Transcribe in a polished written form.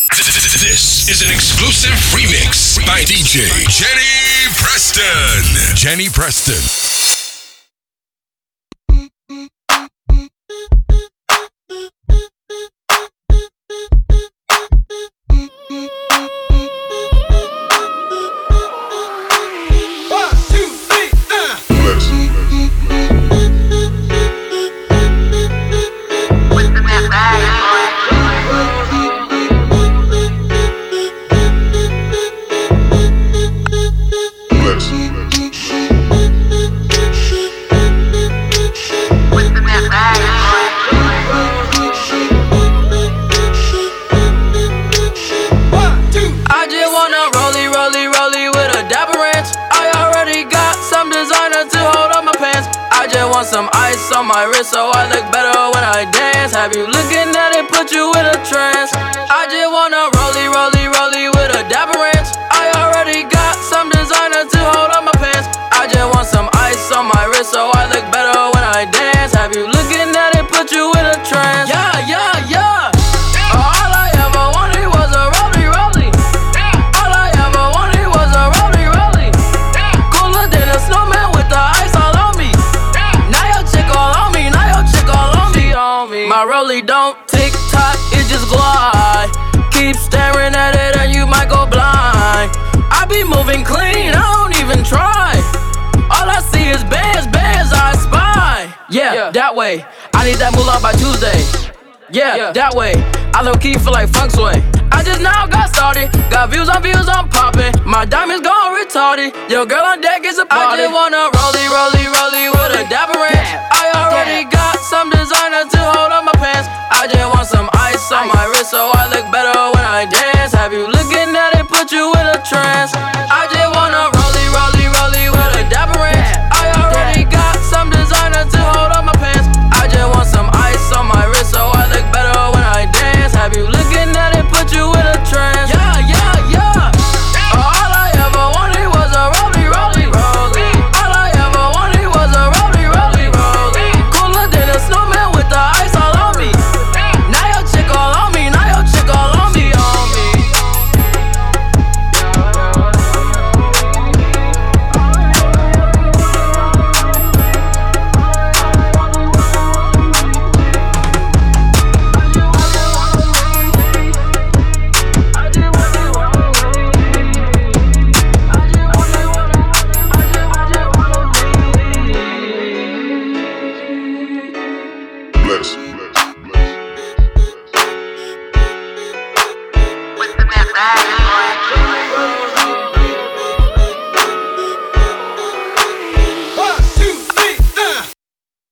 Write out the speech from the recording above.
This is an exclusive remix by DJ Jenny Preston. Jenny Preston. Some ice on my wrist so I look better when I dance. Have you looking at it, put you in a trance? I just wanna rollie, rollie, rollie with a dapper ranch. I already got some designer to hold on my pants. I just want some ice on my wrist so I look better when I dance. Have you looking at it, put you in a trance? Yeah, yeah, yeah. All I ever wanted was a rollie, rollie. All I ever wanted was a rollie, rollie. Cooler than a snowman with the ice all on me. My rollie don't tick-tock, it just glide. Keep staring at it and you might go blind. I be moving clean, I don't even try. All I see is bands, bands I spy. Yeah, that way, I need that moolah by Tuesday. Yeah, that way, I low-key feel like funk sway. I just now got started, got views, I'm popping. My diamonds gone retarded, your girl on deck is a party. I just wanna rollie, rollie, rollie with a dapper ranch. I already got some designer to hold on my pants. I just want some ice on my wrist so I look better when I dance. Have you looking at it, put you in a trance? I just wanna rollie, rollie, rollie with a dapper ranch. I already got some designer to hold on my pants. I just want some ice on my wrist so I look better when I dance. Have you looking at it, put you in a trance? Yeah, yeah, yeah. All I ever wanted was a rollie, rollie, rollie. All I ever wanted was a rollie, rollie, rollie. Cooler than a snowman with the ice all on me. Now your chick all on me, now your chick all on me, on me. Bless.